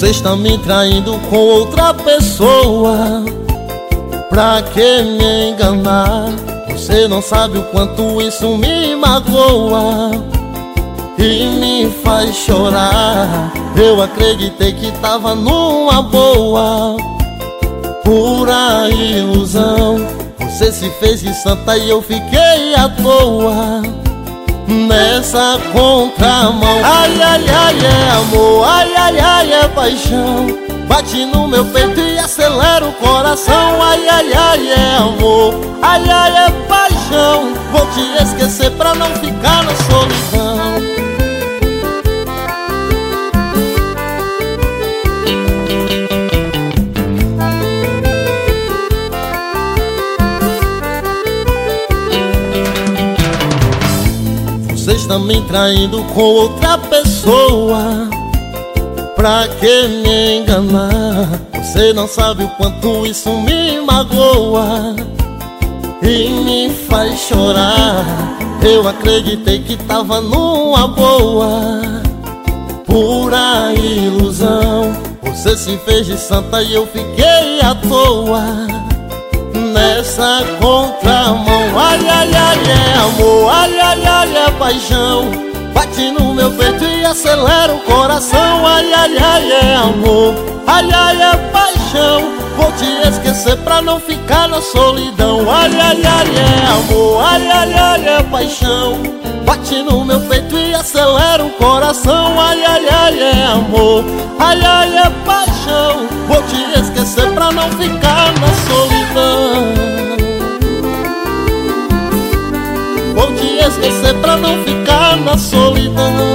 Você está me traindo com outra pessoa. Pra que me enganar? Você não sabe o quanto isso me magoa e me faz chorar. Eu acreditei que tava numa boa, pura ilusão. Você se fez de santa e eu fiquei à toa nessa contramão. Ai, ai, ai, é amor, ai, ai, ai, é paixão. Bate no meu peito e acelera o coração. Ai, ai, ai, é amor, ai, ai, é paixão. Vou te esquecer pra não ficar na solidão. Você está me traindo com outra pessoa. Pra que me enganar? Você não sabe o quanto isso me magoa e me faz chorar. Eu acreditei que tava numa boa, pura ilusão. Você se fez de santa e eu fiquei à toa nessa contramão. Ai, ai, ai, é amor, ai, ai, ai, é paixão. Bate no meu peito e acelera o coração. Ai, ai, ai, é amor, ai, ai, é paixão. Vou te esquecer pra não ficar na solidão. Ai, ai, ai, é amor, ai, ai, ai, é paixão. Bate no meu peito e acelera o coração. Ai, ai, ai, é amor, ai, ai, é paixão. Vou te esquecer pra não ficar na solidão. Vou te esquecer pra não ficar na solidão.